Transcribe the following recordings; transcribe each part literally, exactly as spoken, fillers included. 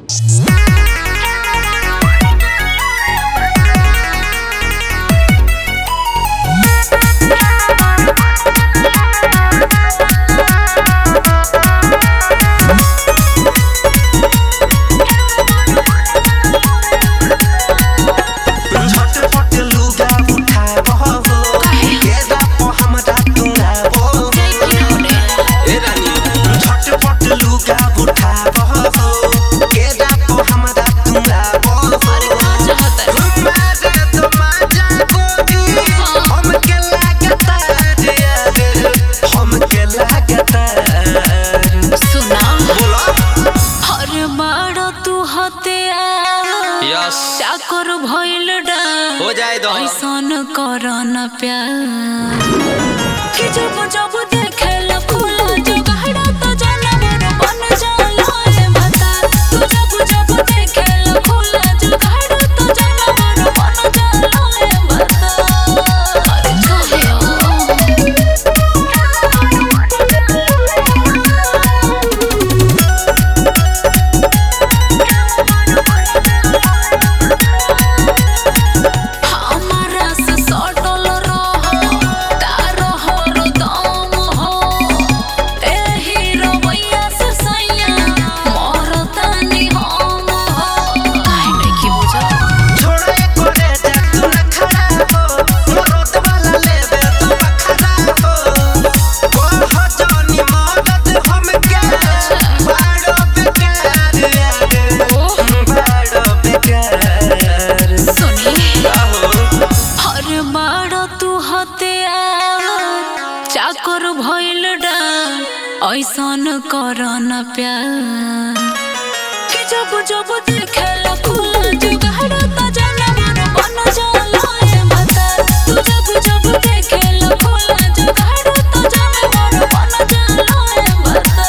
चाकर भइल डाल हो जाए दो ऐसन करना प्यार कि जब जब देखेला फूला जगहड़ा तो जानवर बन जाला ए बता तू जब जब देखेला फूला जगहड़ा तो जानवर बन जाला ए बता अरे कहियो चाकर भइल डाल ऐसन करना प्यार कि जब जब देखेला फूला जगहड़ा तो जानवर बन जाला ए बता तू जब जब देखेला फूला जगहड़ा तो जानवर बन जाला ए बता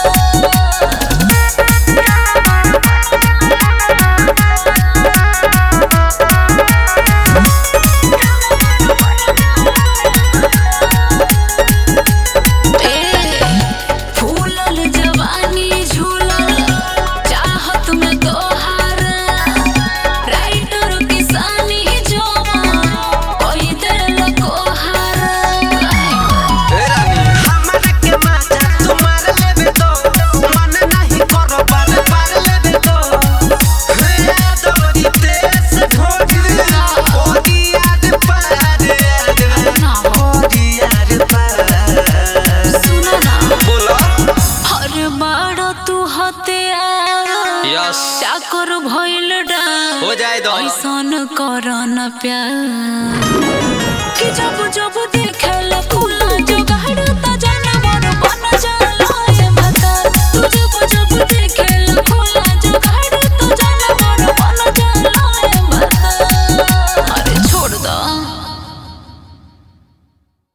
चाकर भइल डाल हो जाए दो ऐसन करना प्यार कि जब जब देखे